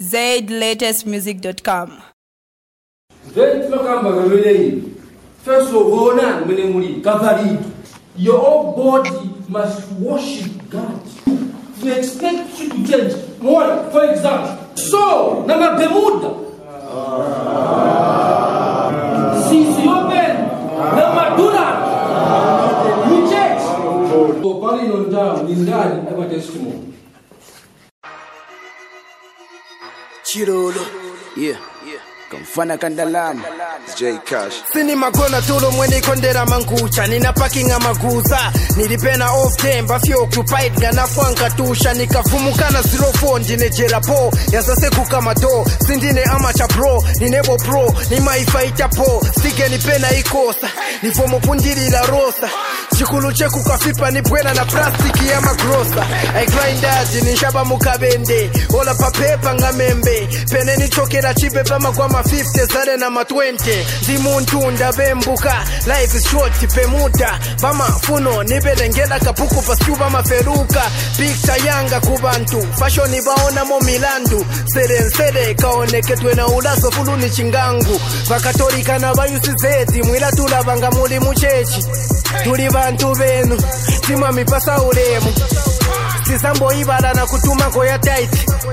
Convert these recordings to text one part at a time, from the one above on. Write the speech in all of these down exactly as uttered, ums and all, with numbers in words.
z latest music dot com. First of all, your whole body must worship God. We expect you to change. One, for example, so nama Bermuda. Sisi open. Nama Duna. We change. So, Pali non down. This God ever testimony. Chirolo, yeah, yeah. Kamfana kandalama J Cash. Sini magona tulo mweni kondera mangucha. Nina parking amaguza. Nilipena off game bafi occupied gana fwanka tusha. Nikafumukana zero phone jine jerapo. Yazase kukama do. Sindine amacha bro. Ninebo pro. Nima ifaita po. Stige nipena ikosa. Nifomo punjiri la rosa. Chikulu cheku kafipa nipwena na plastiki ya magrosa. I grind that nishaba mukabende. Ola papepa ngamembe. Pene ni chokera chipe pama kwa ma fifty zare na ma twenty. Di muntunda bembuka. Life is short pemuta. Bama funo nibelengela kapuku pasku bama feruka. Picture yanga kubantu. Fashion ibaona mo milandu. Sere sere kaone ketwe na ulaso fulu ni chingangu. Vakatorika na bayusi zeti. Mwila tula banga muli muchechi. Tuli bantu benu. Tima mipasa uremu. Sisambo ibala na kutuma koya tight.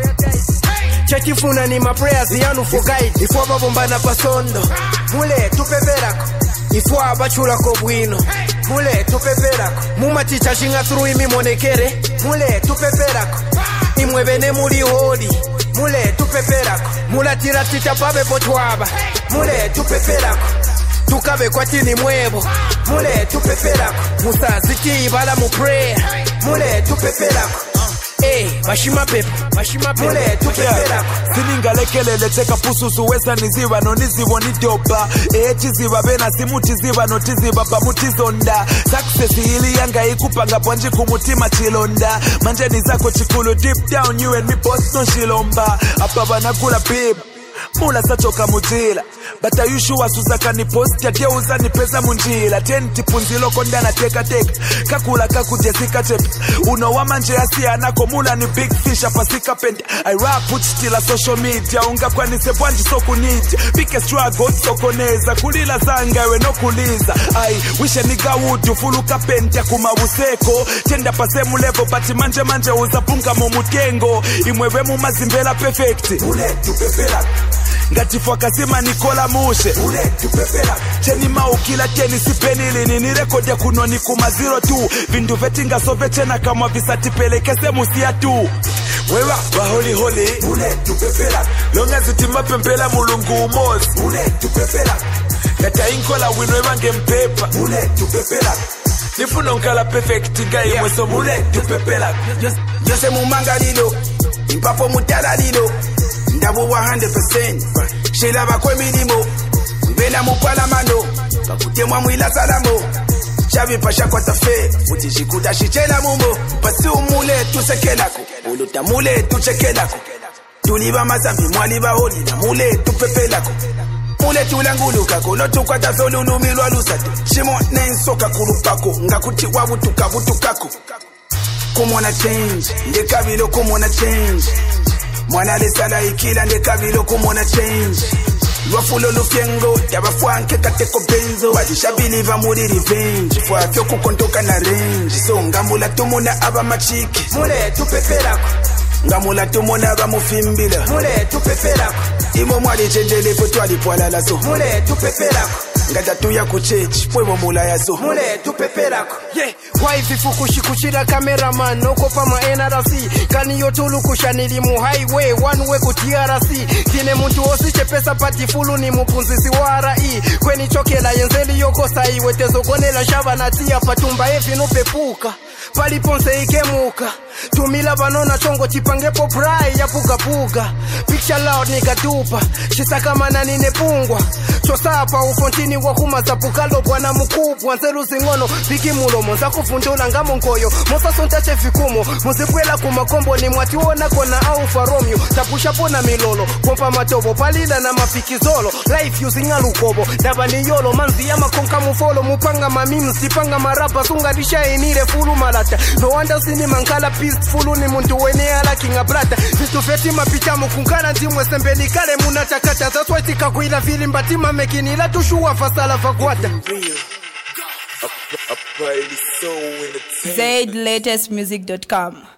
Chakifuna ni ma prayers yanu for guide. Ifwa babombana pasondo. Mule tupeperako. Ifwa abachula ko bwino. Mule tupeperako. Muma ticha shinga through imi monekere. Mule tupeperako. Imwebene muri hodi. Mule tupeperako. Mula tira tita pabe potwaba. Mule tupeperako. Tukabe kwa tini mwebo. Mule tupeperako. Musa ziki ibala mu prayer. Mule tupeperako. Eh, bashima pepo, bashima pepo. Mule tupepera. Sininga lekelele teka pususu wesa niziba no nizibo ni doba. Eh tiziba bena simuti ziba no tiziba pa mutizonda. Success hili yanga ikupanga ponji kumutima chilonda. Manjeni zako chikulu deep down you and me both no shilomba. Apa banakula babe. Mula sachoka mujila. Bata yushu wasuzaka ni post ya geuza ni pesa munjila. Tenti punzilo konda na teka teka. Kakula kaku jesika chepi. Uno wa manje ya anako mula ni big fish apasika penda. I rap put stila social media. Unga kwa nise bwanji soku nidja. Pike struggle soko neza. Kulila zanga we no kuliza. I wishe niga wudu fulu kapenta kumawuseko. Tenda pase mulevo bati manje manje uzapunga mumutengo. Imwewe mumazimbela perfect. Mule tupepera. Ngatifwa kasima Nikola Mushe Ule tupepera. Cheni maukila teni sipenili Nini rekodi ya kunoni kuma zero two. Vindu vetinga sovechena kama visati pelekese musia tu. Wewa waholi holi Ule tupepera. Longa zitima pempela mulungu umozi Ule tupepera. Kata inkola winwe wange mpepa Ule tupepera. Nifuno nkala perfect Ngai yeah. Mweso mule tupepera. Jose mumanga lilo Impapo mutala lilo Ndabu one hundred percent. Shela bakwe milimo. Mbena mupala mano. Bakutemwa mwila salamo. Chavi pasha kwa tafe. Utishikuta shichela mumbo. Pasi umule tusekelako. Uluta mule tuchekelako. Tuliba mazambi mwaliba holi na mule tupepelako. Mule tulanguluka kono tukwa tafe ululumilwa lusatu. Shimo nensoka kulupako. Ngakuti wabutuka butukako. Kumona change. Ndekabilo kumona change. Mwana lesala ikila ndekabilo kumona change. Lwafulo lufyengo yabafwanke kateko benzo. Wadisha believe muri revenge. Fwafyo kukontoka na range. So ngamula tumuna aba machiki. Mule tupeperako. Ngamula tumuna aba mufimbila. Mule tupeperako. Imo mwali chenjele kutwali pwala laso. Mule tupeperako. Ngata tuya kuchechi pwebo mula yaso. Mule tupeperako. Yeah, wife fukushi kushira cameraman Noko pama N R C. Kani yotulu kushanili mu highway One way ku T R C. Kine muntu osi chepesa pati fulu ni mupunzisi wa R I. Kweni chokela yenzeli yoko sai. Wetezo konela shaba na tia patumba efi no pepuka. Pali ponse ikemuka. Tumila banona chongo chipangepo prai ya puga puga. Picture loud nika tupa. Shisaka mana nine pungwa. chosapa ufontini wakumaza pukalo bwana mkubwa nzeru zingono piki mulomo zakufundula ngamo nkoyo mosa sontache vikumo muzipwela kumakombo ni mwationa kona au faromyo tapusha pona milolo pompa matobo palida na mafikizolo life using alukobo dabani yolo manzi ya makonka mufolo mupanga mamimu sipanga marapa sunga disha inire fulu malata no wonder sini mankala peaceful ni muntu wene ala kinga brata vistu feti mapita mukungana nzimwe sembeli kale munatakata that's why tika kuila vili mbatima mekini la tushuwa fasala vakwata Z latest music dot com.